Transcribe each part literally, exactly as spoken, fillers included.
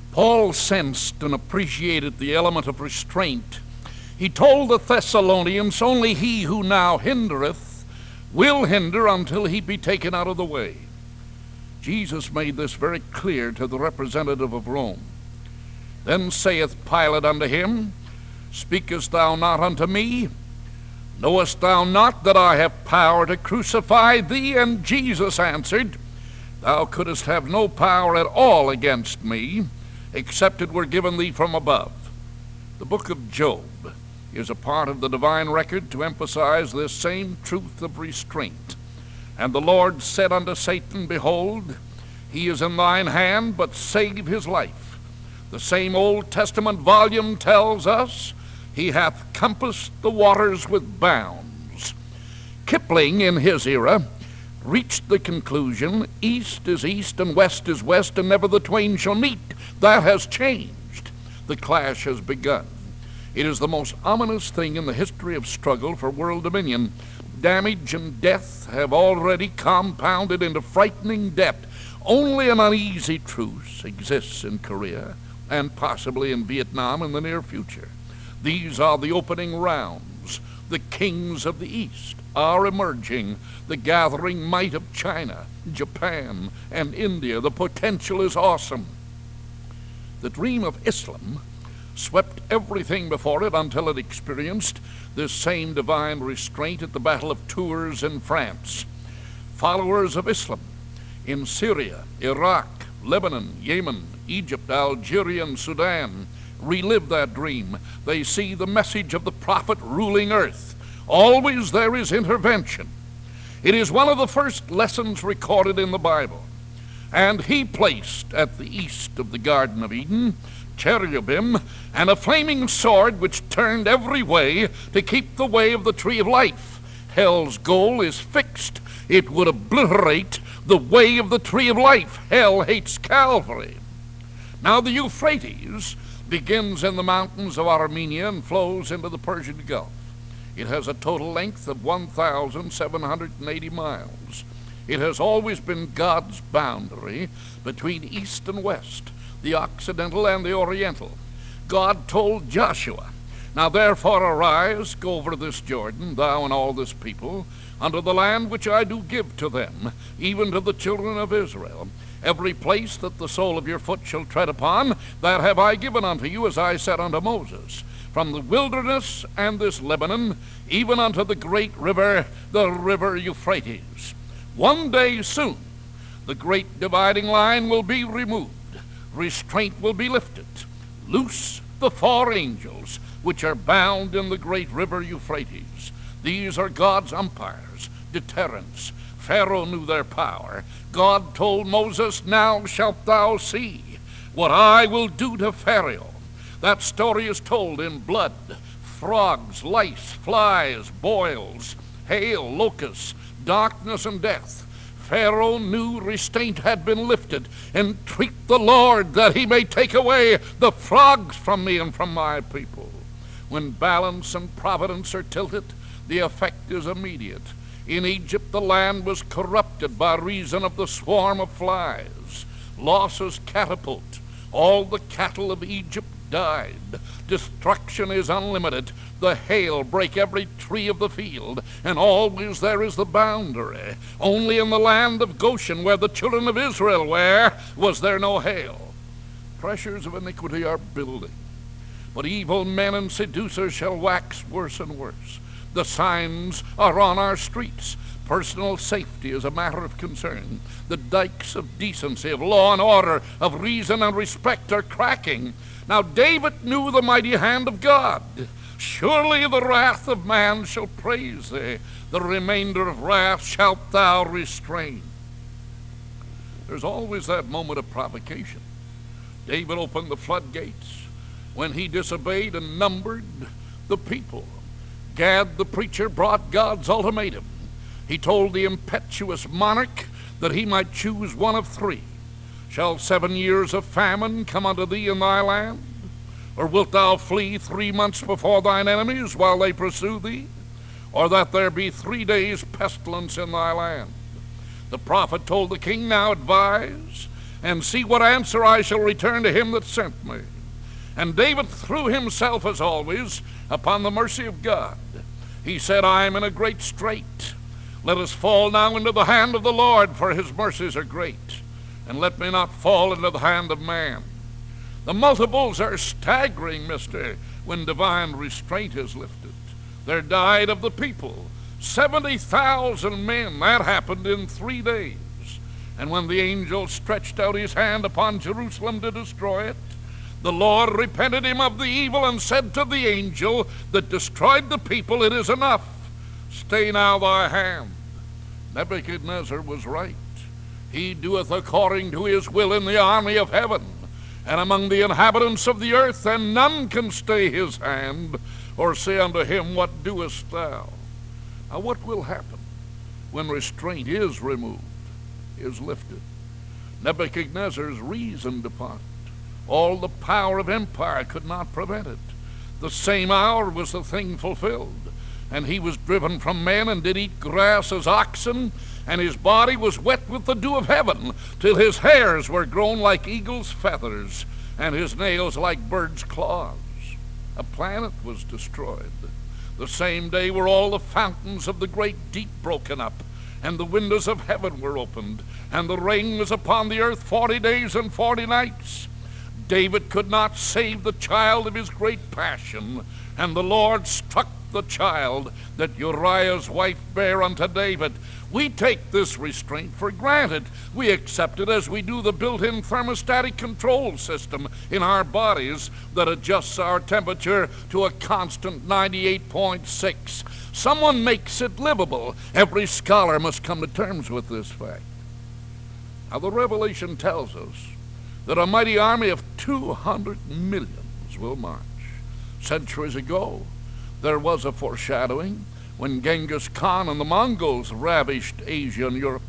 Paul sensed and appreciated the element of restraint. He told the Thessalonians, only he who now hindereth will hinder until he be taken out of the way. Jesus made this very clear to the representative of Rome. Then saith Pilate unto him, Speakest thou not unto me? Knowest thou not that I have power to crucify thee? And Jesus answered, Thou couldst have no power at all against me, except it were given thee from above. The book of Job is a part of the divine record to emphasize this same truth of restraint. And the Lord said unto Satan, Behold, he is in thine hand, but save his life. The same Old Testament volume tells us, He hath compassed the waters with bounds. Kipling, in his era, reached the conclusion, east is east and west is west, and never the twain shall meet. That has changed. The clash has begun. It is the most ominous thing in the history of struggle for world dominion. Damage and death have already compounded into frightening depth. Only an uneasy truce exists in Korea and possibly in Vietnam in the near future. These are the opening rounds. The kings of the East are emerging. The gathering might of China, Japan, and India. The potential is awesome. The dream of Islam swept everything before it until it experienced this same divine restraint at the Battle of Tours in France. Followers of Islam in Syria, Iraq, Lebanon, Yemen, Egypt, Algeria, and Sudan relive that dream. They see the message of the prophet ruling earth. Always there is intervention. It is one of the first lessons recorded in the Bible. And he placed at the east of the Garden of Eden cherubim and a flaming sword which turned every way to keep the way of the tree of life. Hell's goal is fixed. It would obliterate the way of the tree of life. Hell hates Calvary. Now the Euphrates begins in the mountains of Armenia and flows into the Persian Gulf. It has a total length of one thousand seven hundred eighty miles. It has always been God's boundary between east and west, the occidental and the oriental. God told Joshua, Now therefore arise, go over this Jordan, thou and all this people, unto the land which I do give to them, even to the children of Israel. Every place that the sole of your foot shall tread upon, that have I given unto you, as I said unto Moses, from the wilderness and this Lebanon, even unto the great river, the river Euphrates. One day soon, the great dividing line will be removed. Restraint will be lifted. Loose the four angels, which are bound in the great river Euphrates. These are God's umpires, deterrents. Pharaoh knew their power. God told Moses, Now shalt thou see what I will do to Pharaoh. That story is told in blood, frogs, lice, flies, boils, hail, locusts, darkness, and death. Pharaoh knew restraint had been lifted. Entreat the Lord that he may take away the frogs from me and from my people. When balance and providence are tilted, the effect is immediate. In Egypt, the land was corrupted by reason of the swarm of flies. Losses catapult. All the cattle of Egypt died. Destruction is unlimited. The hail break every tree of the field, and always there is the boundary. Only in the land of Goshen, where the children of Israel were, was there no hail. Pressures of iniquity are building, but evil men and seducers shall wax worse and worse. The signs are on our streets. Personal safety is a matter of concern. The dikes of decency, of law and order, of reason and respect are cracking. Now David knew the mighty hand of God. Surely the wrath of man shall praise thee. The remainder of wrath shalt thou restrain. There's always that moment of provocation. David opened the floodgates when he disobeyed and numbered the people. Gad the preacher brought God's ultimatum. He told the impetuous monarch that he might choose one of three. Shall seven years of famine come unto thee in thy land? Or wilt thou flee three months before thine enemies while they pursue thee? Or that there be three days pestilence in thy land? The prophet told the king, Now advise, and see what answer I shall return to him that sent me. And David threw himself, as always, upon the mercy of God. He said, I am in a great strait. Let us fall now into the hand of the Lord, for his mercies are great. And let me not fall into the hand of man. The multiples are staggering, mister, when divine restraint is lifted. There died of the people seventy thousand men. That happened in three days. And when the angel stretched out his hand upon Jerusalem to destroy it, the Lord repented him of the evil and said to the angel that destroyed the people, it is enough. Stay now thy hand. Nebuchadnezzar was right. He doeth according to his will in the army of heaven and among the inhabitants of the earth, and none can stay his hand or say unto him, what doest thou? Now what will happen when restraint is removed, is lifted? Nebuchadnezzar's reasoned upon it. All the power of empire could not prevent it. The same hour was the thing fulfilled. And he was driven from men and did eat grass as oxen, and his body was wet with the dew of heaven, till his hairs were grown like eagle's feathers, and his nails like bird's claws. A planet was destroyed. The same day were all the fountains of the great deep broken up, and the windows of heaven were opened, and the rain was upon the earth forty days and forty nights. David could not save the child of his great passion, and the Lord struck the child that Uriah's wife bare unto David. We take this restraint for granted. We accept it as we do the built-in thermostatic control system in our bodies that adjusts our temperature to a constant ninety-eight point six. Someone makes it livable. Every scholar must come to terms with this fact. Now the Revelation tells us that a mighty army of two hundred millions will march. Centuries ago, there was a foreshadowing when Genghis Khan and the Mongols ravished Asia and Europe.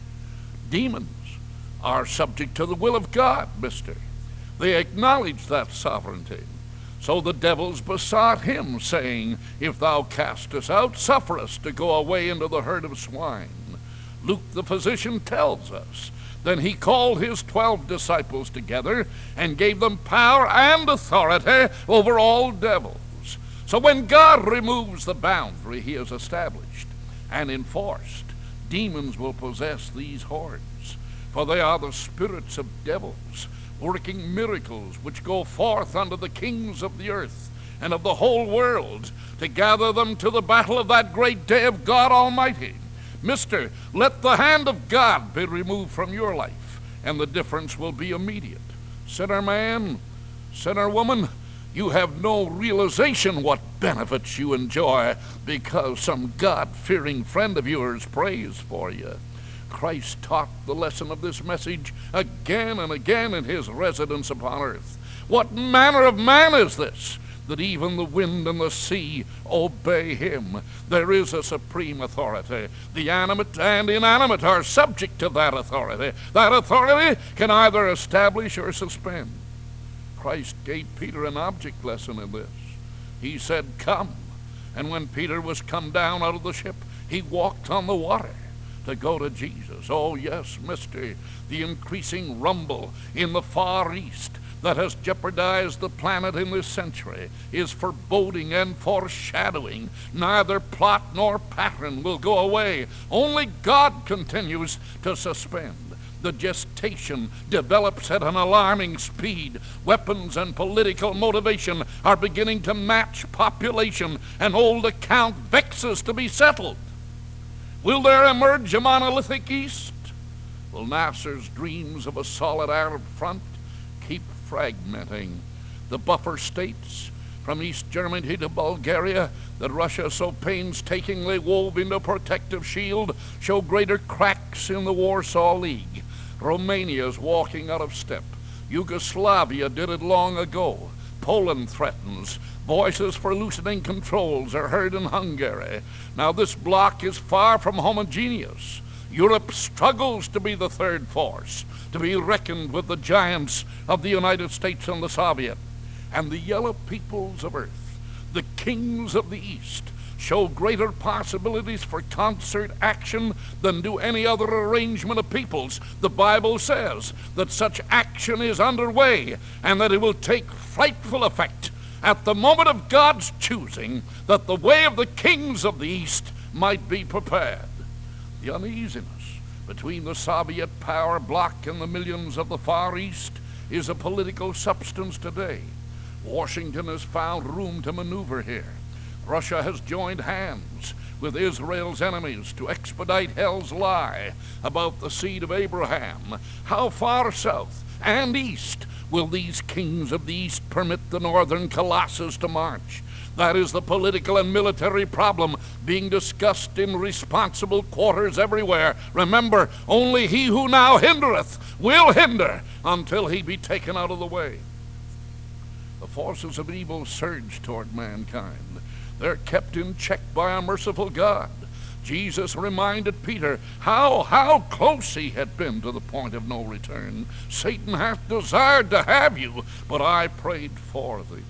Demons are subject to the will of God, mister. They acknowledge that sovereignty. So the devils besought him, saying, if thou cast us out, suffer us to go away into the herd of swine. Luke the physician tells us, then he called his twelve disciples together and gave them power and authority over all devils. So when God removes the boundary he has established and enforced, demons will possess these hordes, for they are the spirits of devils, working miracles which go forth unto the kings of the earth and of the whole world to gather them to the battle of that great day of God Almighty. Mister, let the hand of God be removed from your life, and the difference will be immediate. Sinner man, sinner woman, you have no realization what benefits you enjoy because some God-fearing friend of yours prays for you. Christ taught the lesson of this message again and again in his residence upon earth. What manner of man is this, that even the wind and the sea obey him? There is a supreme authority. The animate and inanimate are subject to that authority. That authority can either establish or suspend. Christ gave Peter an object lesson in this. He said, come. And when Peter was come down out of the ship, he walked on the water to go to Jesus. Oh yes, mister, the increasing rumble in the Far East that has jeopardized the planet in this century is foreboding and foreshadowing. Neither plot nor pattern will go away. Only God continues to suspend. The gestation develops at an alarming speed. Weapons and political motivation are beginning to match population. An old account vexes to be settled. Will there emerge a monolithic East? Will Nasser's dreams of a solid Arab front keep fragmenting? The buffer states, from East Germany to Bulgaria, that Russia so painstakingly wove into a protective shield, show greater cracks in the Warsaw League. Romania is walking out of step. Yugoslavia did it long ago. Poland threatens. Voices for loosening controls are heard in Hungary. Now this bloc is far from homogeneous. Europe struggles to be the third force, to be reckoned with the giants of the United States and the Soviet. And the yellow peoples of earth, the kings of the East, show greater possibilities for concert action than do any other arrangement of peoples. The Bible says that such action is underway and that it will take frightful effect at the moment of God's choosing, that the way of the kings of the East might be prepared. The uneasiness between the Soviet power bloc and the millions of the Far East is a political substance today. Washington has found room to maneuver here. Russia has joined hands with Israel's enemies to expedite hell's lie about the seed of Abraham. How far south and east will these kings of the East permit the northern colossus to march? That is the political and military problem being discussed in responsible quarters everywhere. Remember, only he who now hindereth will hinder until he be taken out of the way. The forces of evil surge toward mankind. They're kept in check by a merciful God. Jesus reminded Peter how, how close he had been to the point of no return. Satan hath desired to have you, but I prayed for thee.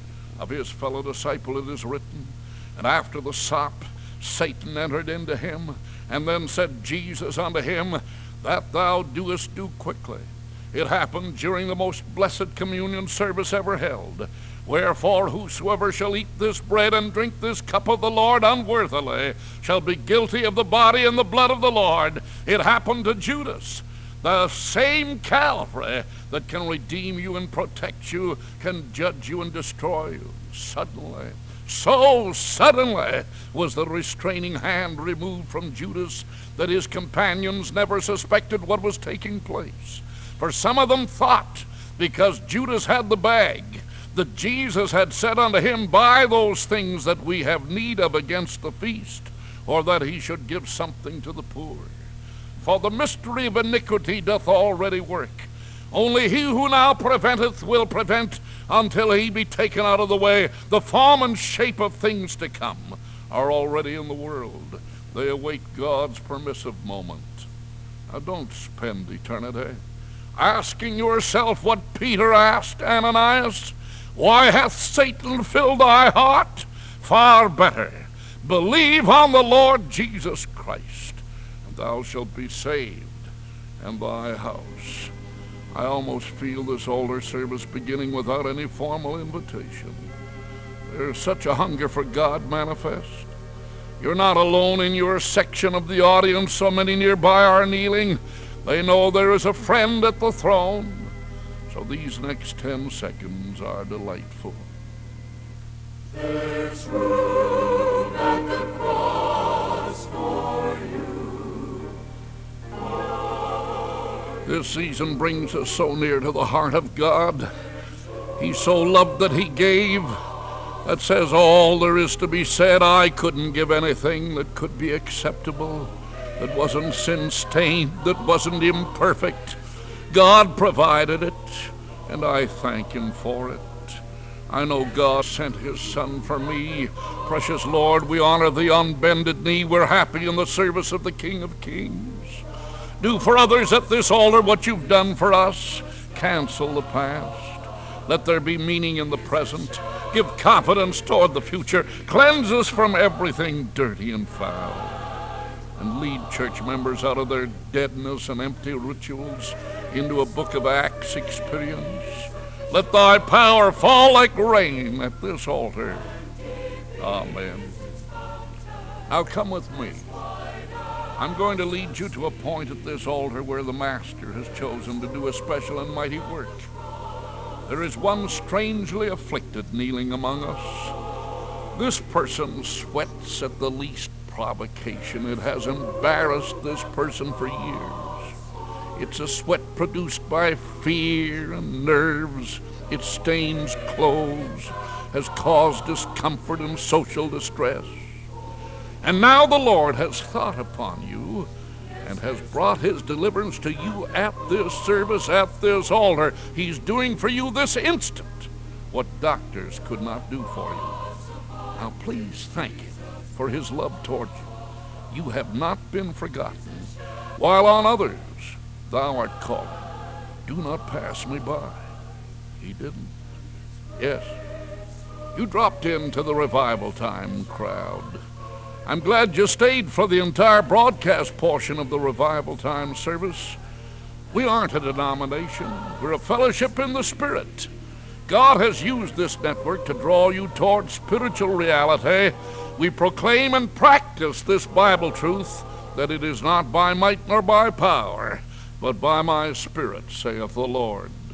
Of his fellow disciple it is written, and after the sop, Satan entered into him, and then said Jesus unto him, that thou doest do quickly. It happened during the most blessed communion service ever held. Wherefore whosoever shall eat this bread and drink this cup of the Lord unworthily shall be guilty of the body and the blood of the Lord. It happened to Judas. The same Calvary that can redeem you and protect you can judge you and destroy you. Suddenly, so suddenly was the restraining hand removed from Judas that his companions never suspected what was taking place. For some of them thought, because Judas had the bag, that Jesus had said unto him, buy those things that we have need of against the feast, or that he should give something to the poor. For the mystery of iniquity doth already work. Only he who now preventeth will prevent until he be taken out of the way. The form and shape of things to come are already in the world. They await God's permissive moment. Now don't spend eternity asking yourself what Peter asked Ananias. Why hath Satan filled thy heart? Far better, believe on the Lord Jesus Christ, and thou shalt be saved, and thy house. I almost feel this altar service beginning without any formal invitation. There's such a hunger for God manifest. You're not alone in your section of the audience. So many nearby are kneeling. They know there is a friend at the throne. So these next ten seconds are delightful. There's room at the cross for you. For this season brings us so near to the heart of God. He so loved that he gave. That says all there is to be said. I couldn't give anything that could be acceptable, that wasn't sin-stained, that wasn't imperfect. God provided it, and I thank him for it. I know God sent his Son for me. Precious Lord, we honor thee on bended knee. We're happy in the service of the King of Kings. Do for others at this altar what you've done for us. Cancel the past. Let there be meaning in the present. Give confidence toward the future. Cleanse us from everything dirty and foul. And lead church members out of their deadness and empty rituals into a Book of Acts experience. Let thy power fall like rain at this altar. Amen. Now come with me. I'm going to lead you to a point at this altar where the Master has chosen to do a special and mighty work. There is one strangely afflicted kneeling among us. This person sweats at the least provocation. It has embarrassed this person for years. It's a sweat produced by fear and nerves. It stains clothes, has caused discomfort and social distress. And now the Lord has thought upon you and has brought his deliverance to you at this service, at this altar. He's doing for you this instant what doctors could not do for you. Now please thank him for his love toward you. You have not been forgotten. While on others thou art calling, do not pass me by. He didn't. Yes, You dropped into the Revival Time crowd. I'm glad you stayed for the entire broadcast portion of the Revival Time service. We aren't a denomination. We're a fellowship in the Spirit. God has used this network to draw you toward spiritual reality. We proclaim and practice this Bible truth, that it is not by might nor by power, but by my Spirit, saith the Lord.